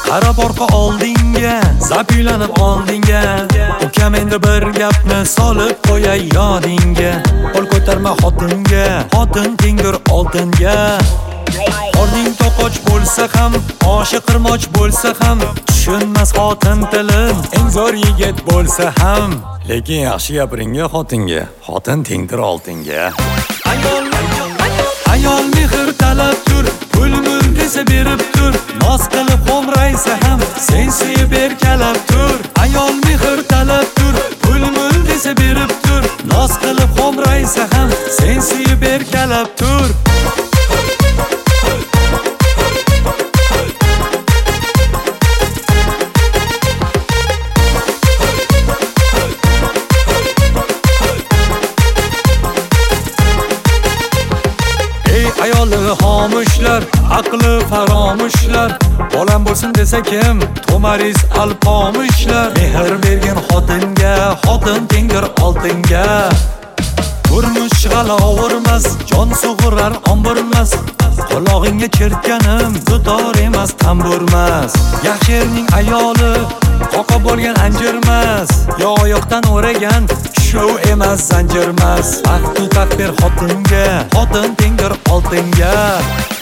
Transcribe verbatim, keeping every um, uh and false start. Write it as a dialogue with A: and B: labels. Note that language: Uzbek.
A: qarab orqa oldinga, zap uylanib oldinga. Ukam endi bir gapni solib qo'yay yodingga. Qo'l ko'tarma xotinga, xotin tengdir oltinga. Qorning to'qoch bo'lsa ham, oshi qirmoch bo'lsa ham, tushunmas xotin tilim, eng zo'r yigit bo'lsa ham. Lekin yaxshi gapiringa xotinga, xotin tengdir oltinga. Ayol ayol mehr talab tur, pul mul desa berib tur, noz qilib xo'mraysa ham sen suyib erkalab tur. Ayol mehr talab tur, pul mul desa berib tur, noz qilib xo'mraysa ham sen suyib erkalab tur. Ayoli xomushlar, aqli faromushlar, bolam bo'lsin desa kim, to'mariz alpomushlar. Mehr bergan xotinga, xotin tengdir oltinga. Turmush g'alovurmas, jon sug'urar omburmas, qulog'ingga chertganim dutor emas tamburmas. Yaxshining ayoli qoqa bo'lgan anjirmas, yo oyoqdan o'ragan shu emas zanjirmas. Vaqt taqdir xotinga, xotin tengdir oltinga.